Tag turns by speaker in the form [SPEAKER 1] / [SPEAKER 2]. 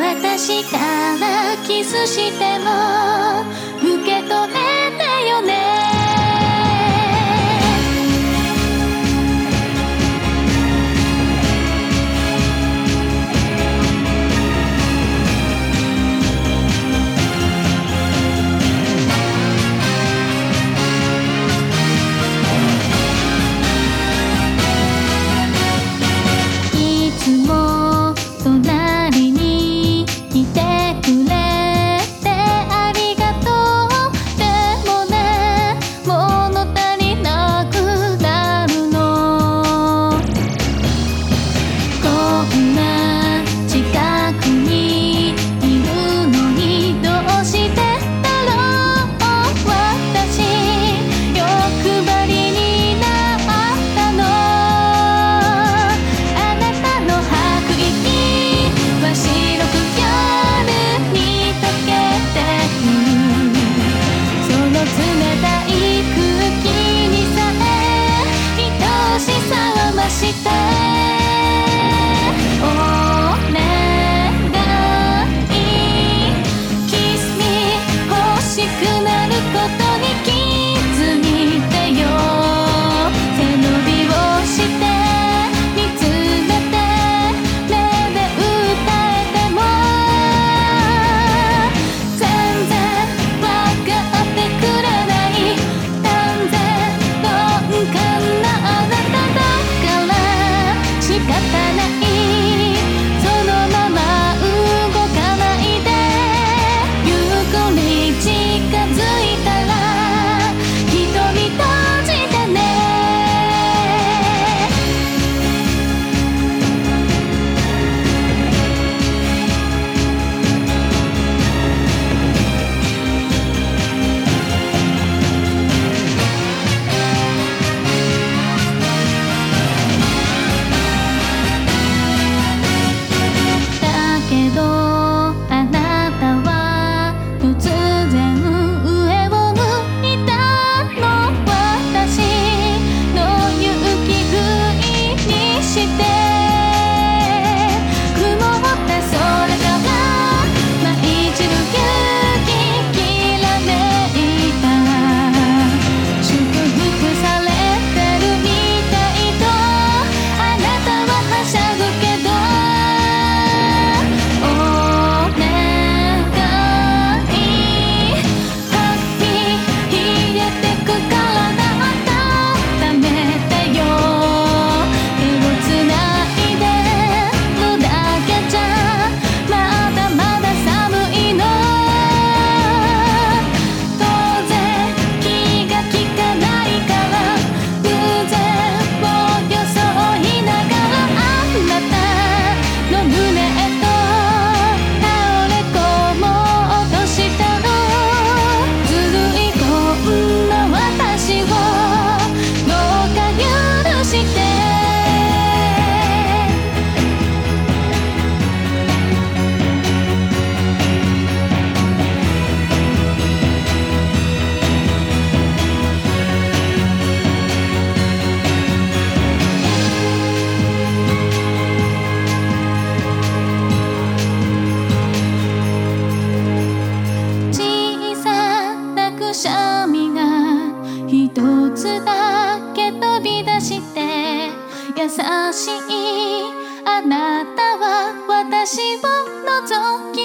[SPEAKER 1] 私からキスしても受け止めてよね。いつも隣にいてくれてありがとう。でもね、物足りなくなるの。こんな近くにいるのにどうしてだろう。私欲張りになったの。あなたの吐く息は白く夜に溶けてく。その冷たい空気にさえ愛しさは増して、お願い Kiss me 欲しくなることに気づいてよ。背伸びをして見つめて目で歌えても全然わかってくれない。断然鈍感なあなただから仕方ない。そのまま動かないでゆっくり近づいたら瞳閉じてね。だけどあなたは突然上を向いたの。私の勇気不意にして曇った空から舞い散る勇気きらめいた。祝福されてるみたいとあなたははしゃぐけど、お願いハッピー冷えてく体温めてよ。手をつないでるだけじゃまだまだ寒いの。当然気が利かないから偶然を装いながらあなたの胸へと倒れ込もうとしたの。ずるいこんな私をどうか許して。小さなくしゃみが一つだけ飛び出して優しいあなたは私を覗き